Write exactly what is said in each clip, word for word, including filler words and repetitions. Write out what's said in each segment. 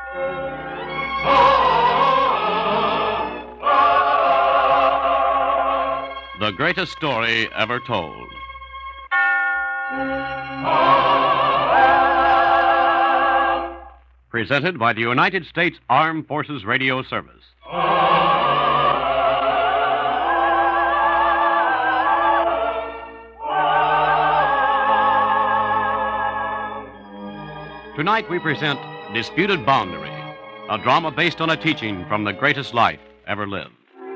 The greatest story ever told. Presented by the United States Armed Forces Radio Service. Tonight we present Disputed Boundary, a drama based on a teaching from the greatest life ever lived.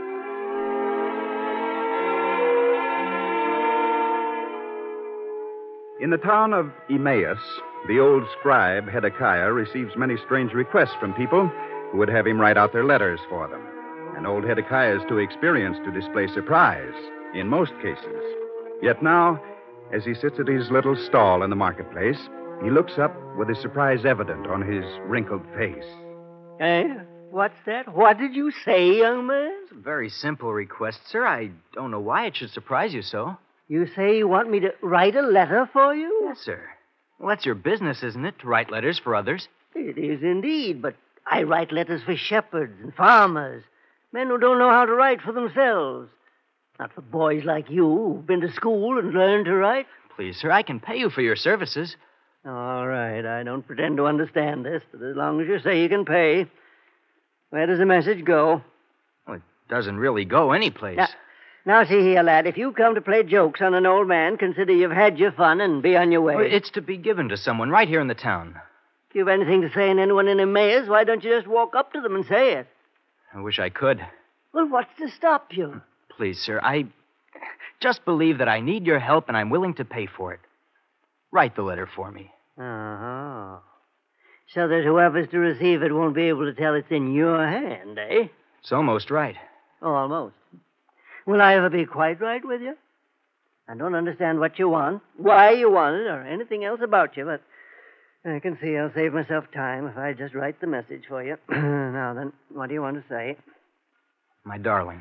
In the town of Emmaus, the old scribe Hezekiah receives many strange requests from people who would have him write out their letters for them. And old Hezekiah is too experienced to display surprise in most cases. Yet now, as he sits at his little stall in the marketplace, he looks up with his surprise evident on his wrinkled face. Eh? What's that? What did you say, young man? It's a very simple request, sir. I don't know why it should surprise you so. You say you want me to write a letter for you? Yes, sir. Well, that's your business, isn't it, to write letters for others? It is indeed, but I write letters for shepherds and farmers, men who don't know how to write for themselves. Not for boys like you who've been to school and learned to write. Please, sir, I can pay you for your services. All right, I don't pretend to understand this, but as long as you say you can pay, where does the message go? Well, it doesn't really go anyplace. Now, now, see here, lad, if you come to play jokes on an old man, consider you've had your fun and be on your way. Well, it's to be given to someone right here in the town. If you've anything to say to anyone in Emmaus, why don't you just walk up to them and say it? I wish I could. Well, what's to stop you? Please, sir, I just believe that I need your help and I'm willing to pay for it. Write the letter for me. Uh-huh. So that whoever's to receive it won't be able to tell it's in your hand, eh? It's almost right. Oh, almost. Will I ever be quite right with you? I don't understand what you want, why you want it, or anything else about you, but I can see I'll save myself time if I just write the message for you. Now then, what do you want to say? My darling.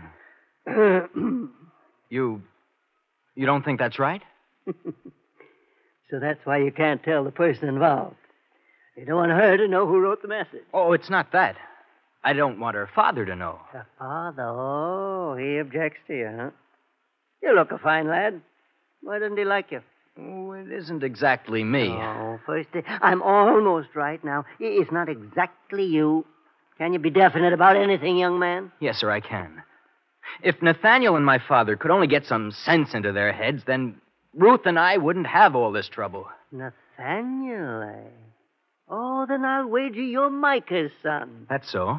you... you don't think that's right? So that's why you can't tell the person involved. You don't want her to know who wrote the message. Oh, it's not that. I don't want her father to know. Her father? Oh, he objects to you, huh? You look a fine lad. Why doesn't he like you? Oh, it isn't exactly me. Oh, first, I'm almost right now. It's not exactly you. Can you be definite about anything, young man? Yes, sir, I can. If Nathaniel and my father could only get some sense into their heads, then Ruth and I wouldn't have all this trouble. Nathaniel, eh? Oh, then I'll wager you're Micah's son. That's so.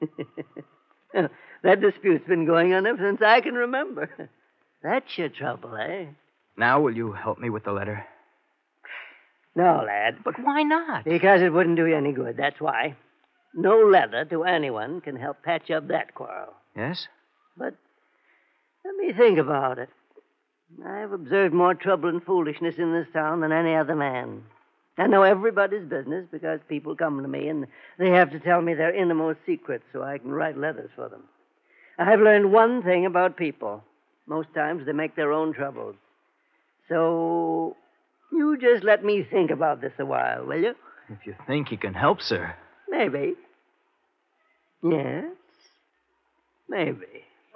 That dispute's been going on ever since I can remember. That's your trouble, eh? Now, will you help me with the letter? No, lad. But why not? Because it wouldn't do you any good, that's why. No letter to anyone can help patch up that quarrel. Yes? But let me think about it. I've observed more trouble and foolishness in this town than any other man. I know everybody's business because people come to me and they have to tell me their innermost secrets so I can write letters for them. I've learned one thing about people. Most times they make their own troubles. So you just let me think about this a while, will you? If you think you can help, sir. Maybe. Yes. Maybe.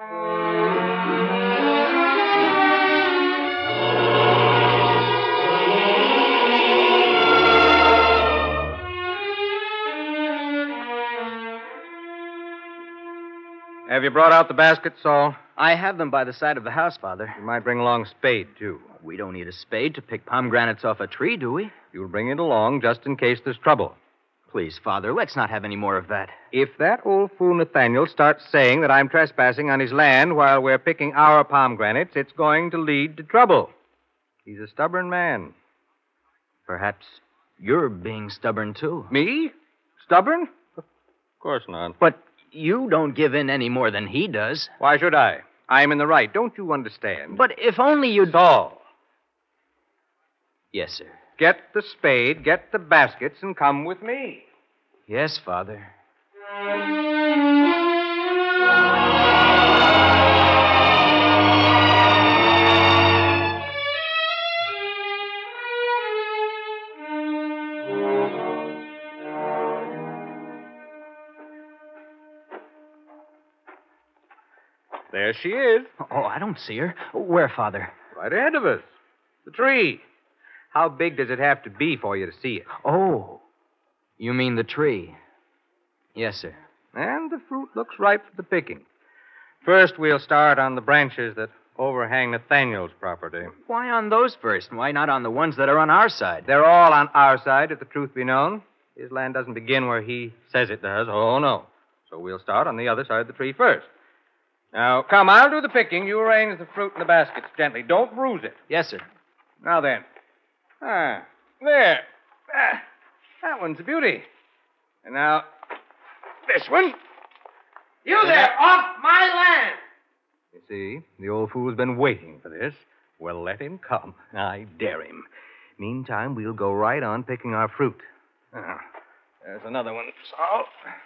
Have you brought out the baskets, Saul? I have them by the side of the house, Father. You might bring along a spade, too. We don't need a spade to pick pomegranates off a tree, do we? You'll bring it along just in case there's trouble. Please, Father, let's not have any more of that. If that old fool Nathaniel starts saying that I'm trespassing on his land while we're picking our pomegranates, it's going to lead to trouble. He's a stubborn man. Perhaps you're being stubborn, too. Me? Stubborn? Of course not. But you don't give in any more than he does. Why should I? I'm in the right. Don't you understand? But if only you'd... Saul. Yes, sir. Get the spade, get the baskets, and come with me. Yes, Father. There she is. Oh, I don't see her. Where, Father? Right ahead of us. The tree. How big does it have to be for you to see it? Oh, you mean the tree? Yes, sir. And the fruit looks ripe for the picking. First, we'll start on the branches that overhang Nathaniel's property. Why on those first? Why not on the ones that are on our side? They're all on our side, if the truth be known. His land doesn't begin where he says it does. Oh, no. So we'll start on the other side of the tree first. Now, come, I'll do the picking. You arrange the fruit in the baskets gently. Don't bruise it. Yes, sir. Now then. Ah, there. Ah, that one's a beauty. And now, this one. You there, off my land! You see, the old fool's been waiting for this. Well, let him come. I dare him. Meantime, we'll go right on picking our fruit. Ah, there's another one, Saul.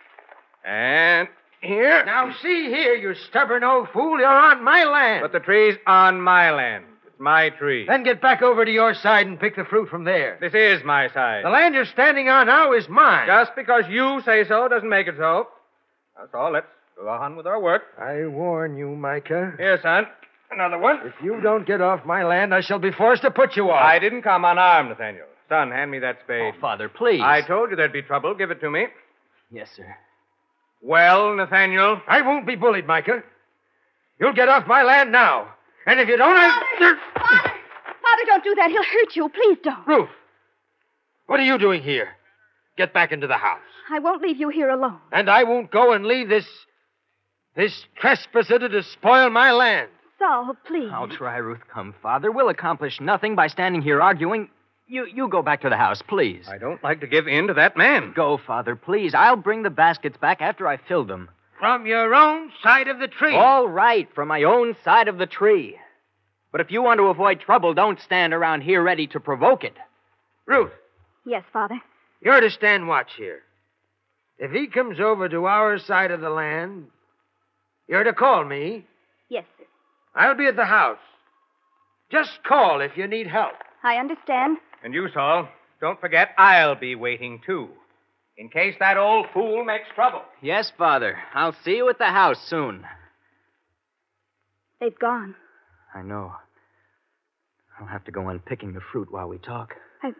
And here. Now, see here, you stubborn old fool. You're on my land. But the tree's on my land. It's my tree. Then get back over to your side and pick the fruit from there. This is my side. The land you're standing on now is mine. Just because you say so doesn't make it so. That's all. Let's go on with our work. I warn you, Micah. Here, son. Another one. If you don't get off my land, I shall be forced to put you off. I didn't come unarmed, Nathaniel. Son, hand me that spade. Oh, Father, please. I told you there'd be trouble. Give it to me. Yes, sir. Well, Nathaniel. I won't be bullied, Micah. You'll get off my land now. And if you don't, I... Father! Father! Father, don't do that. He'll hurt you. Please don't. Ruth, what are you doing here? Get back into the house. I won't leave you here alone. And I won't go and leave this... this trespasser to spoil my land. Saul, please. I'll try, Ruth. Come, Father. We'll accomplish nothing by standing here arguing. You you go back to the house, please. I don't like to give in to that man. Go, Father, please. I'll bring the baskets back after I fill them. From your own side of the tree. All right, from my own side of the tree. But if you want to avoid trouble, don't stand around here ready to provoke it. Ruth, Yes, Father. you're to stand watch here. If he comes over to our side of the land, you're to call me. Yes, sir. I'll be at the house. Just call if you need help. I understand. And you, Saul, don't forget I'll be waiting, too. In case that old fool makes trouble. Yes, Father. I'll see you at the house soon. They've gone. I know. I'll have to go on picking the fruit while we talk.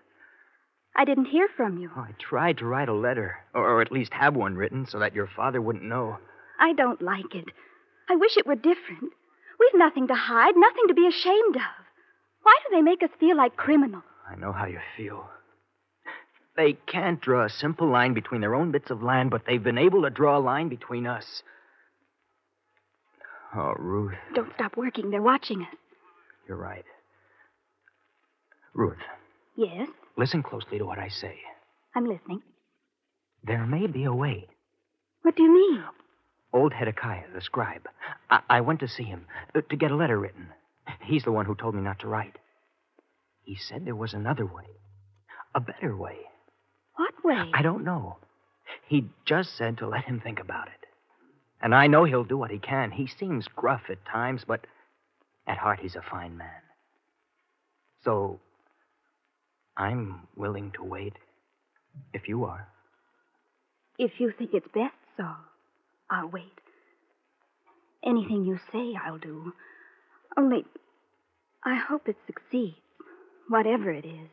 I didn't hear from you. Oh, I tried to write a letter, or, or at least have one written so that your father wouldn't know. I don't like it. I wish it were different. We've nothing to hide, nothing to be ashamed of. Why do they make us feel like criminals? I know how you feel. They can't draw a simple line between their own bits of land, but they've been able to draw a line between us. Oh, Ruth. Don't stop working. They're watching us. You're right. Ruth, Yes, listen closely to what I say. I'm listening. There may be a way. What do you mean? Old Hezekiah, the scribe. I, I went to see him uh, to get a letter written. He's the one who told me not to write. He said there was another way. A better way. What way? I don't know. He just said to let him think about it. And I know he'll do what he can. He seems gruff at times, but at heart he's a fine man. So, I'm willing to wait, if you are. If you think it's best, Saul, I'll wait. Anything you say, I'll do. Only, I hope it succeeds, whatever it is.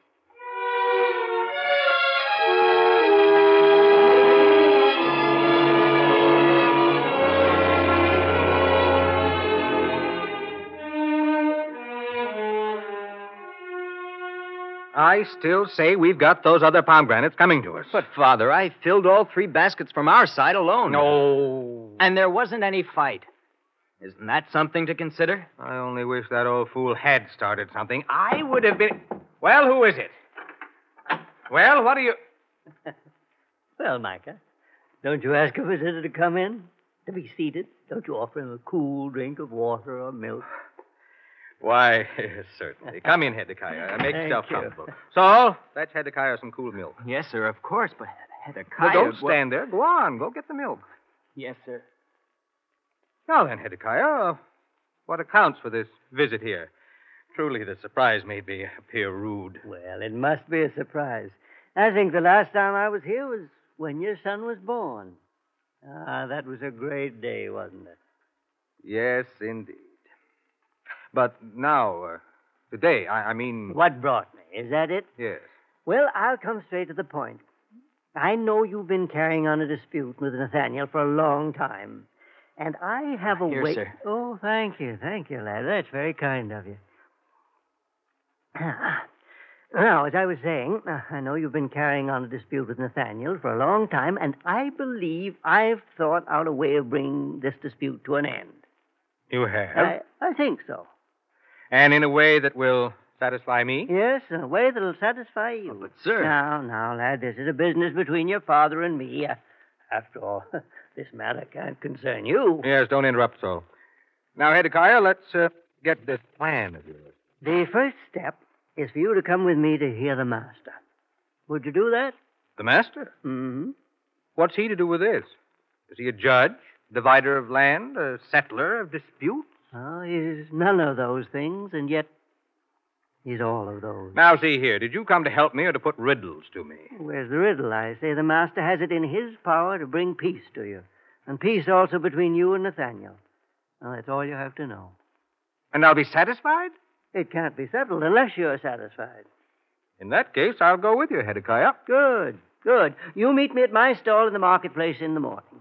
I still say we've got those other pomegranates coming to us. But, Father, I filled all three baskets from our side alone. No. And there wasn't any fight. Isn't that something to consider? I only wish that old fool had started something. I would have been... Well, who is it? Well, what are you... Well, Micah, don't you ask a visitor to come in? To be seated? Don't you offer him a cool drink of water or milk? Why, certainly. Come in, Hezekiah. Make Thank yourself you. comfortable. Saul, fetch Hezekiah some cool milk. Yes, sir, of course, but Hezekiah... But don't well- stand there. Go on. Go get the milk. Yes, sir. Now then, Hezekiah, uh, what accounts for this visit here? Truly, the surprise made me appear rude. Well, it must be a surprise. I think the last time I was here was when your son was born. Ah, that was a great day, wasn't it? Yes, indeed. But now, uh, today, I, I mean... What brought me? Is that it? Yes. Well, I'll come straight to the point. I know you've been carrying on a dispute with Nathaniel for a long time. And I have a Here, way... sir. Oh, thank you. Thank you, lad. That's very kind of you. Now, as I was saying, uh, I know you've been carrying on a dispute with Nathaniel for a long time, and I believe I've thought out a way of bringing this dispute to an end. You have? I, I think so. And in a way that will satisfy me? Yes, in a way that'll satisfy you. Oh, but, sir- Now, now, lad, this is a business between your father and me. Uh, after all, this matter can't concern you. Yes, don't interrupt so. Now, Hezekiah, let's uh, get this plan of yours. The first step is for you to come with me to hear the master. Would you do that? The master? Mm-hmm. What's he to do with this? Is he a judge, divider of land, a settler of disputes? Oh, he's none of those things, and yet he's all of those. Now, see here. Did you come to help me or to put riddles to me? Where's the riddle? I say the master has it in his power to bring peace to you, and peace also between you and Nathaniel. Well, that's all you have to know. And I'll be satisfied? It can't be settled unless you're satisfied. In that case, I'll go with you, Hezekiah. Good, good. You meet me at my stall in the marketplace in the morning.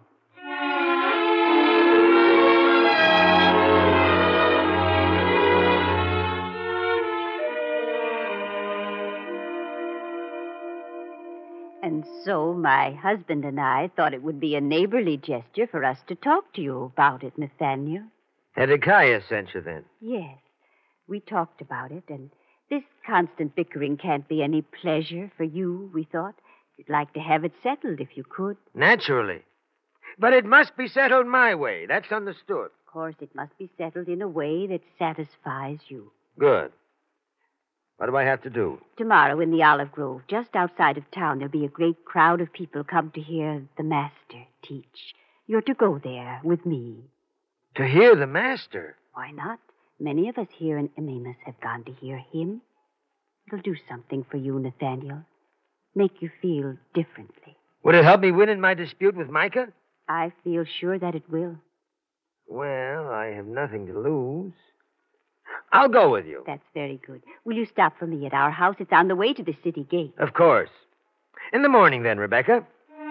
And so my husband and I thought it would be a neighborly gesture for us to talk to you about it, Nathaniel. Hezekiah sent you then. Yes, we talked about it, and this constant bickering can't be any pleasure for you, we thought. You'd like to have it settled if you could. Naturally. But it must be settled my way. That's understood. Of course, it must be settled in a way that satisfies you. Good. What do I have to do? Tomorrow in the Olive Grove, just outside of town, there'll be a great crowd of people come to hear the master teach. You're to go there with me. To hear the master? Why not? Many of us here in Emmaus have gone to hear him. It'll do something for you, Nathaniel. Make you feel differently. Would it help me win in my dispute with Micah? I feel sure that it will. Well, I have nothing to lose. I'll go with you. That's very good. Will you stop for me at our house? It's on the way to the city gate. Of course. In the morning, then, Rebecca.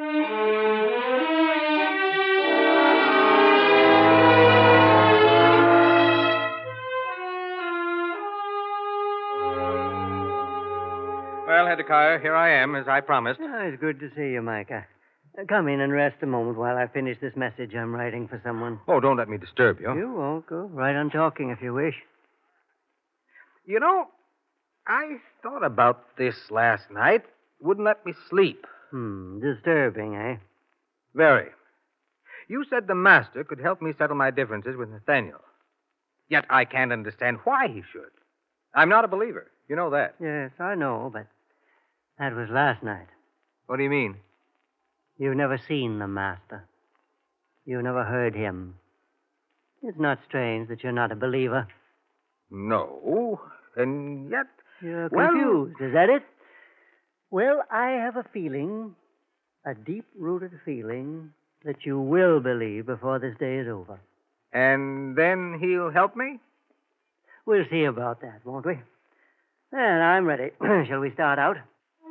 Well, Hezekiah, here I am, as I promised. Oh, it's good to see you, Micah. Uh, come in and rest a moment while I finish this message I'm writing for someone. Oh, don't let me disturb you. You won't go right on talking if you wish. You know, I thought about this last night. Wouldn't let me sleep. Hmm, disturbing, eh? Very. You said the master could help me settle my differences with Nathaniel. Yet I can't understand why he should. I'm not a believer. You know that. Yes, I know, but that was last night. What do you mean? You've never seen the master. You've never heard him. It's not strange that you're not a believer. No, and yet... You're well- confused, is that it? Well, I have a feeling, a deep-rooted feeling, that you will believe before this day is over. And then he'll help me? We'll see about that, won't we? Then I'm ready. Shall we start out?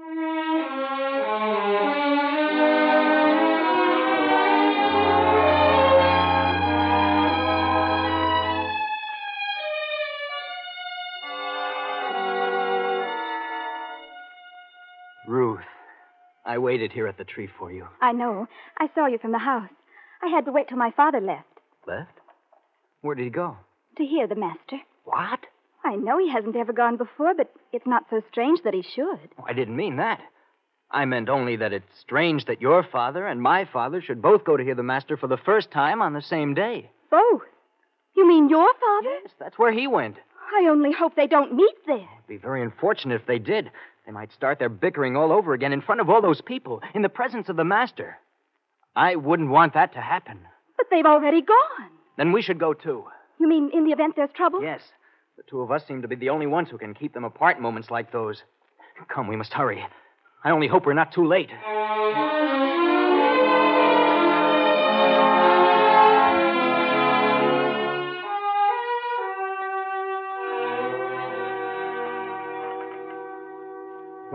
Ruth, I waited here at the tree for you. I know. I saw you from the house. I had to wait till my father left Left? Where did he go? to hear the master. What? I know he hasn't ever gone before, but it's not so strange that he should. Oh, I didn't mean that. I meant only that it's strange that your father and my father should both go to hear the master for the first time on the same day. Both? You mean your father? Yes, that's where he went. I only hope they don't meet there. It'd be very unfortunate if they did. They might start their bickering all over again in front of all those people, in the presence of the master. I wouldn't want that to happen. But they've already gone. Then we should go, too. You mean in the event there's trouble? Yes. The two of us seem to be the only ones who can keep them apart in moments like those. Come, we must hurry. I only hope we're not too late.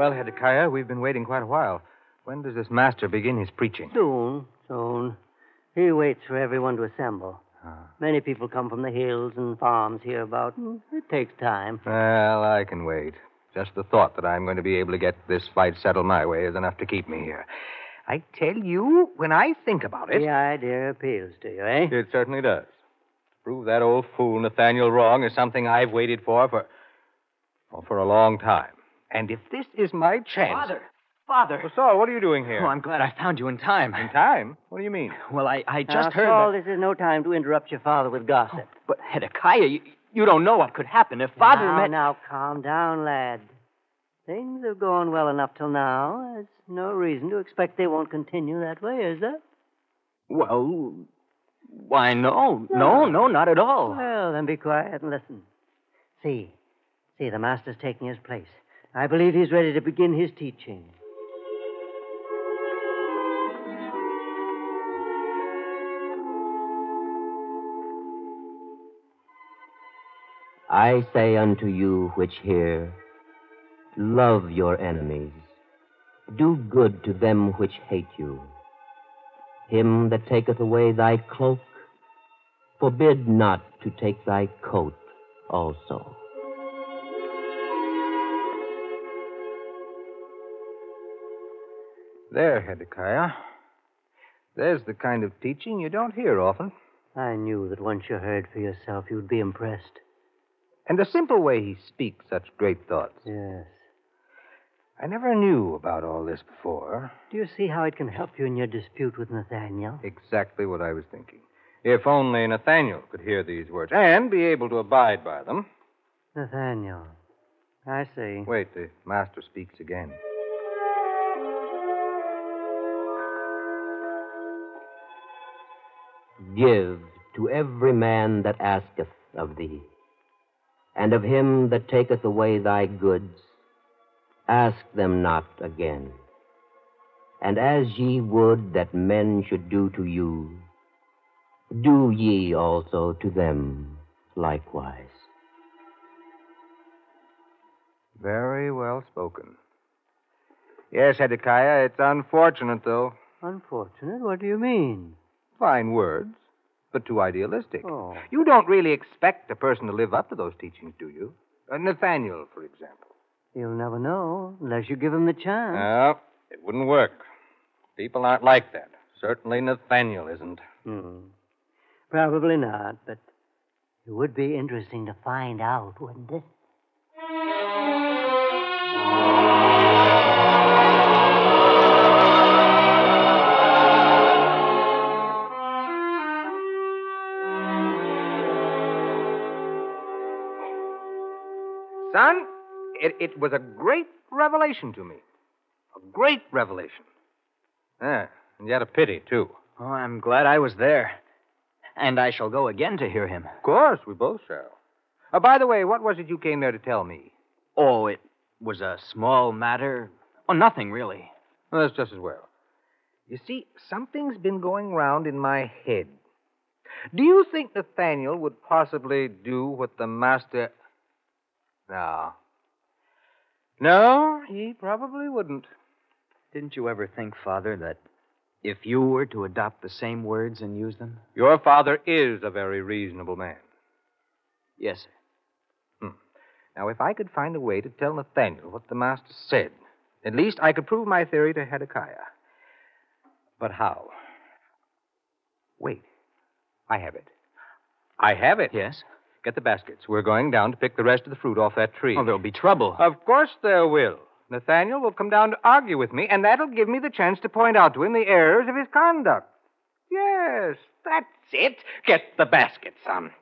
Well, Hezekiah, we've been waiting quite a while. When does this master begin his preaching? Soon, soon. He waits for everyone to assemble. Ah. Many people come from the hills and farms hereabout, and it takes time. Well, I can wait. Just the thought that I'm going to be able to get this fight settled my way is enough to keep me here. I tell you, when I think about it... The idea appeals to you, eh? It certainly does. To prove that old fool Nathaniel wrong is something I've waited for for... well, for a long time. And if this is my chance... Father! Father! Well, Saul, what are you doing here? Oh, I'm glad I found you in time. In time? What do you mean? Well, I, I Now, just heard Saul, that... this is no time to interrupt your father with gossip. But, Hezekiah, you, you don't know what could happen if Father now, met... Now, calm down, lad. Things have gone well enough till now. There's no reason to expect they won't continue that way, is there? Well, why, no. No, no, not at all. Well, then be quiet and listen. See. See, the master's taking his place. I believe he's ready to begin his teaching. I say unto you which hear, love your enemies, do good to them which hate you. Him that taketh away thy cloak, forbid not to take thy coat also. There, Hezekiah. There's the kind of teaching you don't hear often. I knew that once you heard for yourself, you'd be impressed. And the simple way he speaks such great thoughts. Yes. I never knew about all this before. Do you see how it can help you in your dispute with Nathaniel? Exactly what I was thinking. If only Nathaniel could hear these words and be able to abide by them. Nathaniel. I see. Wait, the master speaks again. Give to every man that asketh of thee, and of him that taketh away thy goods, ask them not again. And as ye would that men should do to you, do ye also to them likewise. Very well spoken. Yes, Hezekiah, it's unfortunate, though. Unfortunate? What do you mean? Fine words, but too idealistic. Oh. You don't really expect a person to live up to those teachings, do you? Uh, Nathaniel, for example. You'll never know unless you give him the chance. No, it wouldn't work. People aren't like that. Certainly Nathaniel isn't. Hmm. Probably not, but it would be interesting to find out, wouldn't it? Son, it, it was a great revelation to me. A great revelation. Yeah, and yet a pity, too. Oh, I'm glad I was there. And I shall go again to hear him. Of course, we both shall. Uh, by the way, what was it you came there to tell me? Oh, it was a small matter. Oh, nothing, really. Well, that's just as well. You see, something's been going round in my head. Do you think Nathaniel would possibly do what the master... No. No, he probably wouldn't. Didn't you ever think, Father, that if you were to adopt the same words and use them? Your father is a very reasonable man. Yes, sir. Hmm. Now, if I could find a way to tell Nathaniel what the master said, at least I could prove my theory to Hezekiah. But how? Wait. I have it. I have it. Yes? Get the baskets. We're going down to pick the rest of the fruit off that tree. Oh, there'll be trouble. Of course there will. Nathaniel will come down to argue with me, and that'll give me the chance to point out to him the errors of his conduct. Yes, that's it. Get the basket, son.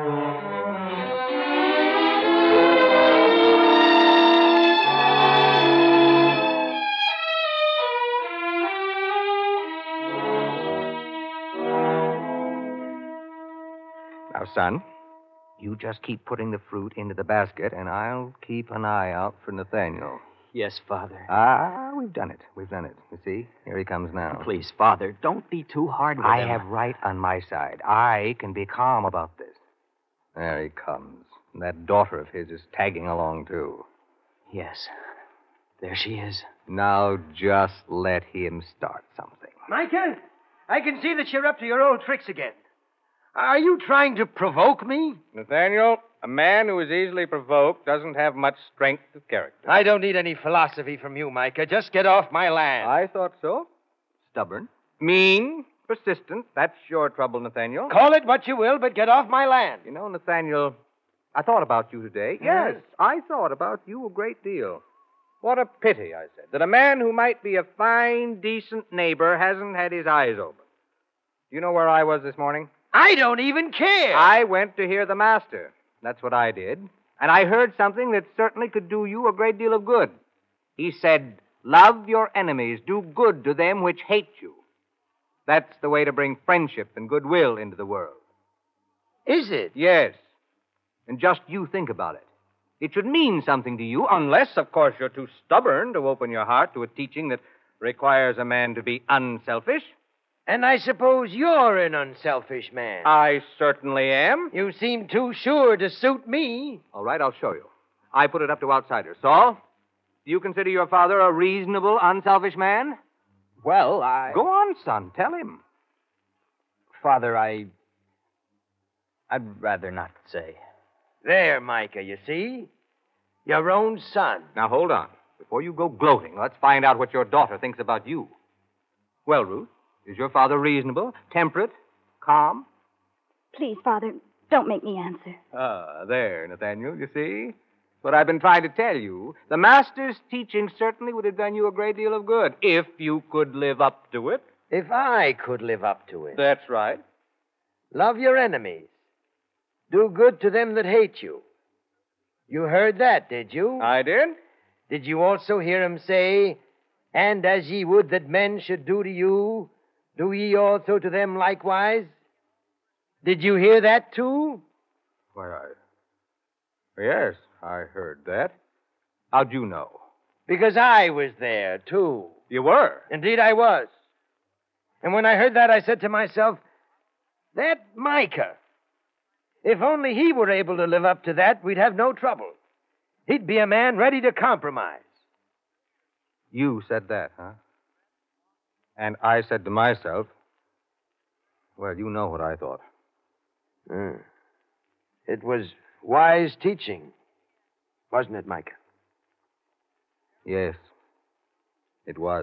Now, son, you just keep putting the fruit into the basket, and I'll keep an eye out for Nathaniel. Yes, Father. Ah, we've done it. We've done it. You see? Here he comes now. Please, Father, don't be too hard with I him. have right on my side. I can be calm about this. There he comes. And that daughter of his is tagging along, too. Yes. There she is. Now just let him start something. Micah, I can see that you're up to your old tricks again. Are you trying to provoke me? Nathaniel, a man who is easily provoked doesn't have much strength of character. I don't need any philosophy from you, Micah. Just get off my land. I thought so. Stubborn. Mean. Persistent. That's your trouble, Nathaniel. Call it what you will, but get off my land. You know, Nathaniel, I thought about you today. Yes, I thought about you a great deal. What a pity, I said, that a man who might be a fine, decent neighbor hasn't had his eyes open. Do you know where I was this morning? I don't even care. I went to hear the master. That's what I did. And I heard something that certainly could do you a great deal of good. He said, love your enemies, do good to them which hate you. That's the way to bring friendship and goodwill into the world. Is it? Yes. And just you think about it. It should mean something to you, unless, of course, you're too stubborn to open your heart to a teaching that requires a man to be unselfish. And I suppose you're an unselfish man. I certainly am. You seem too sure to suit me. All right, I'll show you. I put it up to outsiders. Saul, do you consider your father a reasonable, unselfish man? Well, I... Go on, son. Tell him. Father, I... I'd rather not say. There, Micah, you see? Your own son. Now, hold on. Before you go gloating, let's find out what your daughter thinks about you. Well, Ruth, is your father reasonable, temperate, calm? Please, Father, don't make me answer. Ah, there, Nathaniel, you see? What I've been trying to tell you. The master's teaching certainly would have done you a great deal of good, if you could live up to it. If I could live up to it. That's right. Love your enemies. Do good to them that hate you. You heard that, did you? I did. Did you also hear him say, and as ye would that men should do to you, do ye also to them likewise? Did you hear that, too? Why, I... Yes, I heard that. How'd you know? Because I was there, too. You were? Indeed, I was. And when I heard that, I said to myself, that Micah, if only he were able to live up to that, we'd have no trouble. He'd be a man ready to compromise. You said that, huh? And I said to myself, well, you know what I thought. Mm. It was wise teaching, wasn't it, Micah? Yes, it was.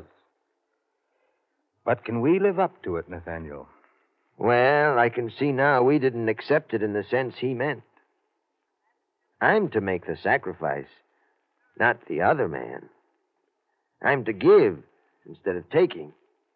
But can we live up to it, Nathaniel? Well, I can see now we didn't accept it in the sense he meant. I'm to make the sacrifice, not the other man. I'm to give instead of taking.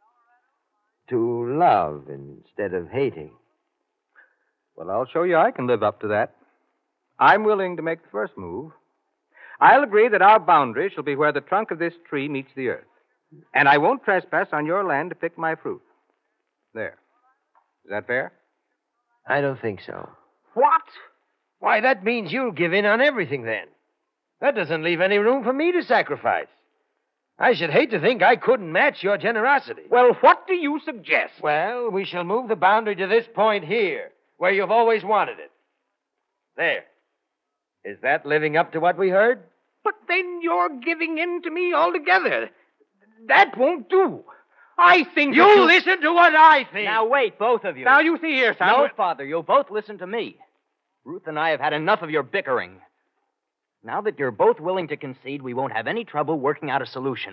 To love instead of hating. Well, I'll show you I can live up to that. I'm willing to make the first move. I'll agree that our boundary shall be where the trunk of this tree meets the earth. And I won't trespass on your land to pick my fruit. There. Is that fair? I don't think so. What? Why, that means you'll give in on everything then. That doesn't leave any room for me to sacrifice. I should hate to think I couldn't match your generosity. Well, what do you suggest? Well, we shall move the boundary to this point here, where you've always wanted it. There. Is that living up to what we heard? But then you're giving in to me altogether. That won't do. I think You, you listen to what I think. Now, wait, both of you. Now, you see here, son. No, Father, you'll both listen to me. Ruth and I have had enough of your bickering. Now that you're both willing to concede, we won't have any trouble working out a solution.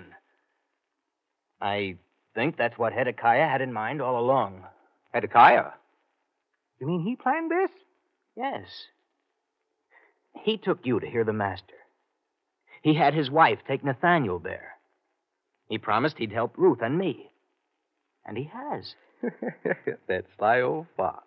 I think that's what Hezekiah had in mind all along. Hezekiah? You mean he planned this? Yes. He took you to hear the master. He had his wife take Nathaniel there. He promised he'd help Ruth and me. And he has. That sly old fox.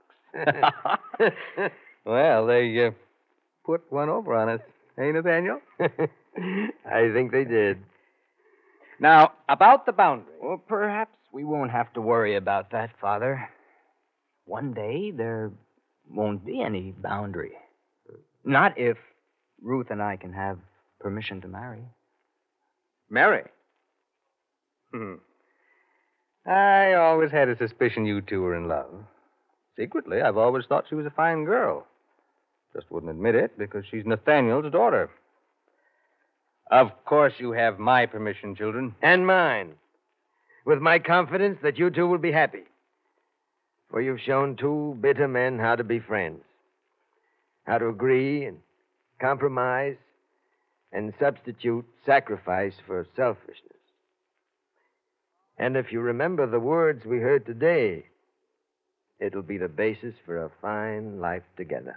Well, they uh, put one over on us, eh, Nathaniel? I think they did. Now, about the boundary. Well, perhaps we won't have to worry about that, Father. One day there won't be any boundary. Not if Ruth and I can have permission to marry. Marry? Hmm. I always had a suspicion you two were in love. Secretly, I've always thought she was a fine girl. Just wouldn't admit it because she's Nathaniel's daughter. Of course you have my permission, children. And mine. With my confidence that you two will be happy. For you've shown two bitter men how to be friends. How to agree and compromise and substitute sacrifice for selfishness. And if you remember the words we heard today, it'll be the basis for a fine life together.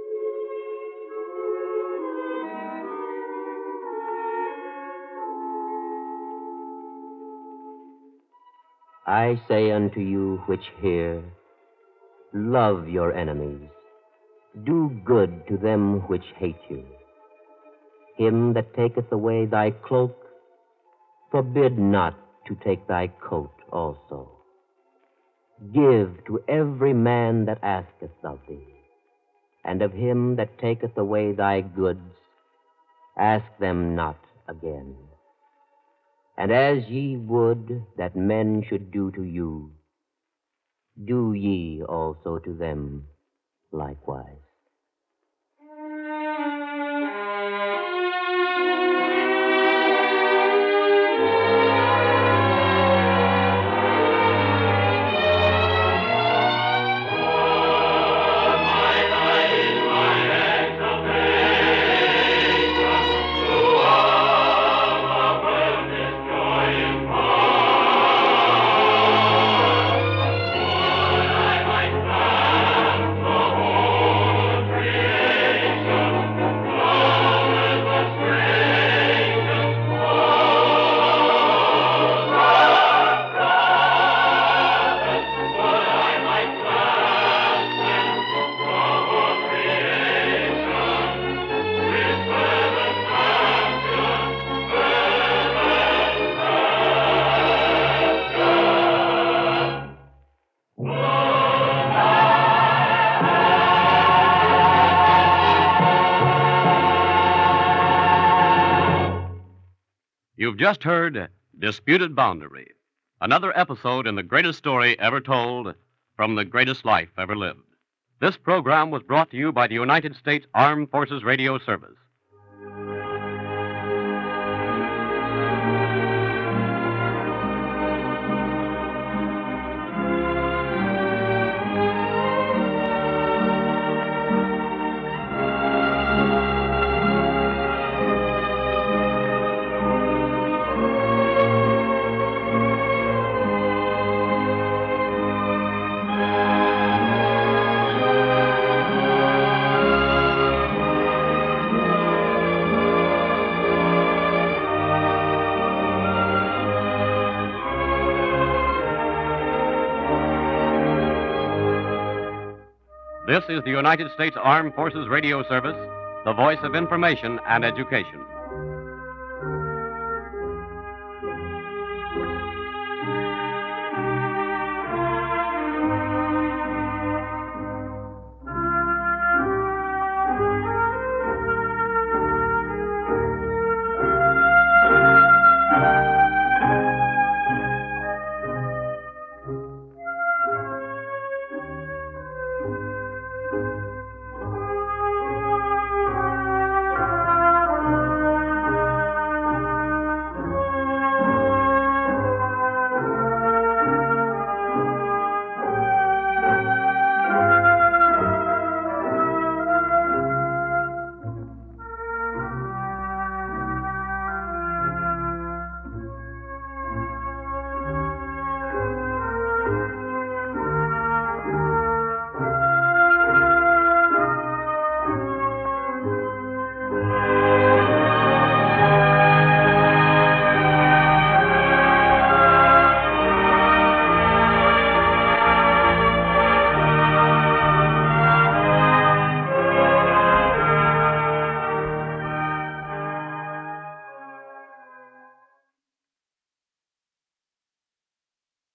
I say unto you which hear, love your enemies, do good to them which hate you. Him that taketh away thy cloak, forbid not to take thy coat also. Give to every man that asketh of thee, and of him that taketh away thy goods, ask them not again. And as ye would that men should do to you, do ye also to them likewise. You've just heard Disputed Boundary, another episode in the greatest story ever told from the greatest life ever lived. This program was brought to you by the United States Armed Forces Radio Service. This is the United States Armed Forces Radio Service, the voice of information and education.